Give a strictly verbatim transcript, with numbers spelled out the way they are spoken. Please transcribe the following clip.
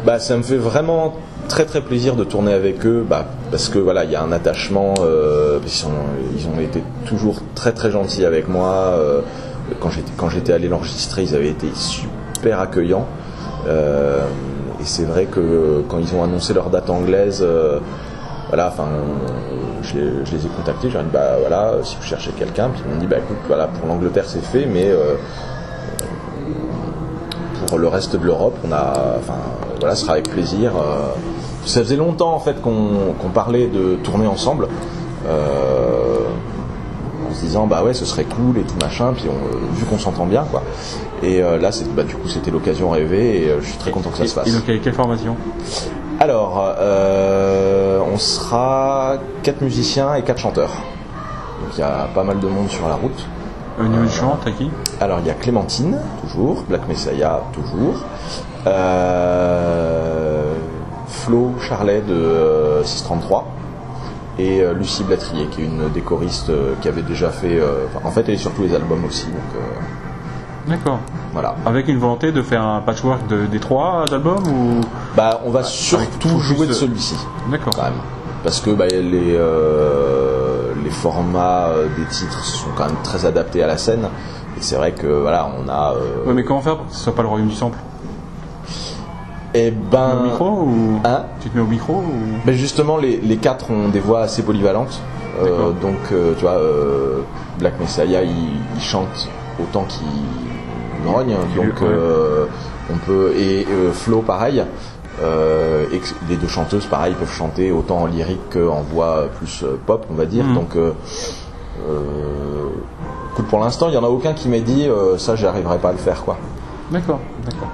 Bah, ça me fait vraiment très très plaisir de tourner avec eux, bah, parce que voilà, il y a un attachement. Euh, ils, sont, ils ont été toujours très très gentils avec moi. Euh, quand j'étais quand j'étais allé l'enregistrer, ils avaient été super accueillants. Euh, et c'est vrai que quand ils ont annoncé leur date anglaise, euh, voilà, enfin, je, je les ai contactés. J'ai dit bah voilà, si vous cherchez quelqu'un, puis ils m'ont dit bah écoute, voilà, pour l'Angleterre c'est fait, mais euh, pour le reste de l'Europe, on a, enfin, voilà, ce sera avec plaisir. Euh, ça faisait longtemps en fait qu'on, qu'on parlait de tourner ensemble, euh, en se disant bah ouais, ce serait cool et tout machin. Puis on, vu qu'on s'entend bien, quoi. Et euh, là, c'est, bah, du coup, c'était l'occasion rêvée et euh, je suis très content que ça et, se fasse. Et donc, avec quelle formation ? Alors, euh, on sera quatre musiciens et quatre chanteurs. Donc il y a pas mal de monde sur la route. Au niveau du chant, t'as qui ? Alors il y a Clémentine, toujours, Black Messiah, toujours, euh, Flo Charlet de euh, six trente-trois et euh, Lucie Blatrier qui est une des choristes euh, qui avait déjà fait, euh, en fait elle est sur tous les albums aussi. Donc, euh, D'accord. Voilà. Avec une volonté de faire un patchwork de, des trois albums ou... Bah on va surtout jouer de celui-ci. D'accord. Quand même. Parce que bah, les, euh, les formats des titres sont quand même très adaptés à la scène. Et c'est vrai que voilà, on a. Euh... Ouais, mais comment faire pour que ce soit pas le royaume du sample ? Eh ben. Tu te mets au micro ou hein tu te mets au micro ou... Ben justement, les, les quatre ont des voix assez polyvalentes. Euh, donc, euh, tu vois, euh, Black Messiah, il, il chante autant qu'il grogne. Donc, euh, on peut. Et euh, Flo, pareil. Euh, et les deux chanteuses pareil peuvent chanter autant en lyrique qu'en voix plus euh, pop on va dire. Mmh. Donc euh, euh, écoute, pour l'instant il n'y en a aucun qui m'a dit euh, ça j'arriverai pas à le faire quoi. D'accord, d'accord.